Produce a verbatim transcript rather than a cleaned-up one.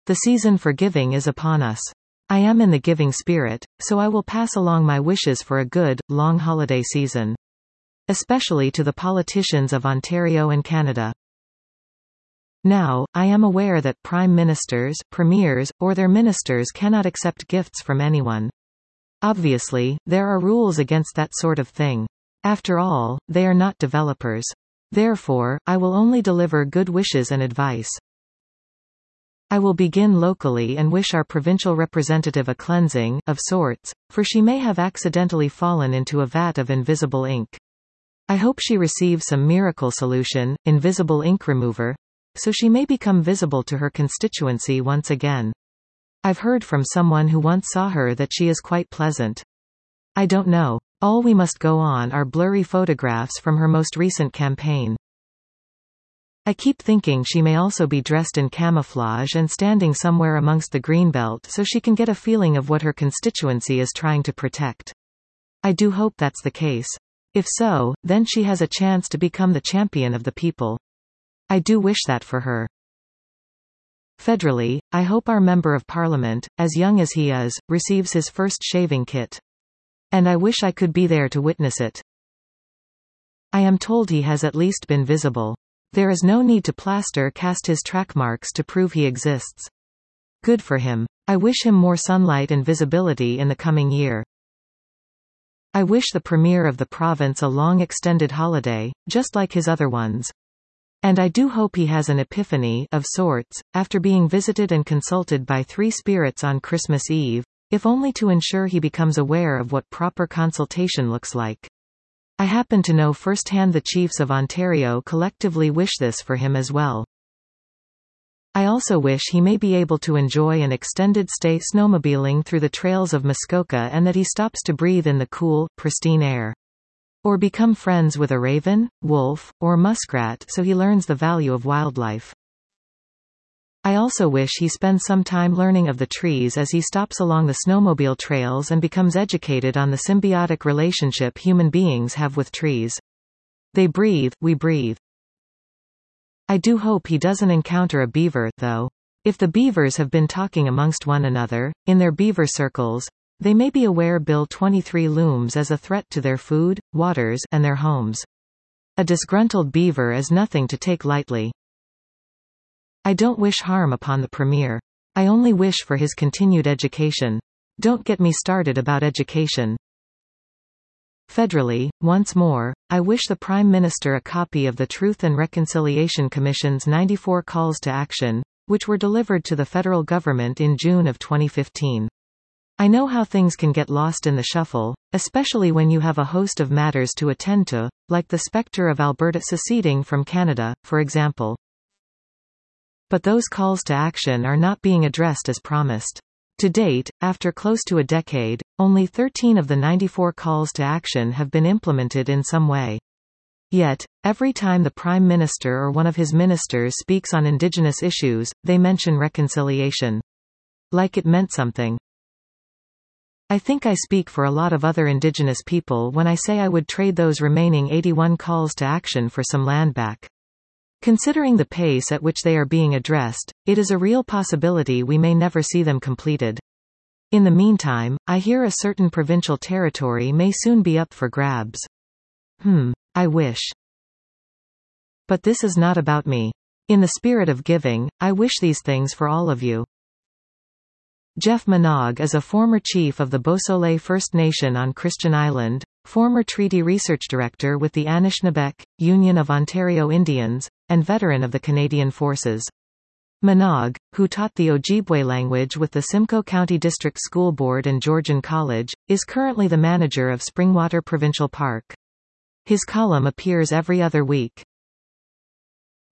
The season for giving is upon us. I am in the giving spirit, so I will pass along my wishes for a good, long holiday season. Especially to the politicians of Ontario and Canada. Now, I am aware that prime ministers, premiers, or their ministers cannot accept gifts from anyone. Obviously, there are rules against that sort of thing. After all, they are not developers. Therefore, I will only deliver good wishes and advice. I will begin locally and wish our provincial representative a cleansing, of sorts, for she may have accidentally fallen into a vat of invisible ink. I hope she receives some miracle solution, invisible ink remover, so she may become visible to her constituency once again. I've heard from someone who once saw her that she is quite pleasant. I don't know. All we must go on are blurry photographs from her most recent campaign. I keep thinking she may also be dressed in camouflage and standing somewhere amongst the greenbelt so she can get a feeling of what her constituency is trying to protect. I do hope that's the case. If so, then she has a chance to become the champion of the people. I do wish that for her. Federally, I hope our Member of Parliament, as young as he is, receives his first shaving kit. And I wish I could be there to witness it. I am told he has at least been visible. There is no need to plaster cast his track marks to prove he exists. Good for him. I wish him more sunlight and visibility in the coming year. I wish the Premier of the province a long extended holiday, just like his other ones. And I do hope he has an epiphany, of sorts, after being visited and consulted by three spirits on Christmas Eve, if only to ensure he becomes aware of what proper consultation looks like. I happen to know firsthand the chiefs of Ontario collectively wish this for him as well. I also wish he may be able to enjoy an extended stay snowmobiling through the trails of Muskoka and that he stops to breathe in the cool, pristine air. Or become friends with a raven, wolf, or muskrat so he learns the value of wildlife. I also wish he spends some time learning of the trees as he stops along the snowmobile trails and becomes educated on the symbiotic relationship human beings have with trees. They breathe, we breathe. I do hope he doesn't encounter a beaver, though. If the beavers have been talking amongst one another, in their beaver circles, they may be aware Bill twenty-three looms as a threat to their food, waters, and their homes. A disgruntled beaver is nothing to take lightly. I don't wish harm upon the Premier. I only wish for his continued education. Don't get me started about education. Federally, once more, I wish the Prime Minister a copy of the Truth and Reconciliation Commission's ninety-four calls to action, which were delivered to the federal government in June of twenty fifteen. I know how things can get lost in the shuffle, especially when you have a host of matters to attend to, like the spectre of Alberta seceding from Canada, for example. But those calls to action are not being addressed as promised. To date, after close to a decade, only thirteen of the ninety-four calls to action have been implemented in some way. Yet, every time the Prime Minister or one of his ministers speaks on Indigenous issues, they mention reconciliation. Like it meant something. I think I speak for a lot of other Indigenous people when I say I would trade those remaining eighty-one calls to action for some land back. Considering the pace at which they are being addressed, it is a real possibility we may never see them completed. In the meantime, I hear a certain provincial territory may soon be up for grabs. Hmm. I wish. But this is not about me. In the spirit of giving, I wish these things for all of you. Jeff Manaug is a former chief of the Beausoleil First Nation on Christian Island, former treaty research director with the Anishinaabeg, Union of Ontario Indians, and veteran of the Canadian Forces. Manaug, who taught the Ojibwe language with the Simcoe County District School Board and Georgian College, is currently the manager of Springwater Provincial Park. His column appears every other week.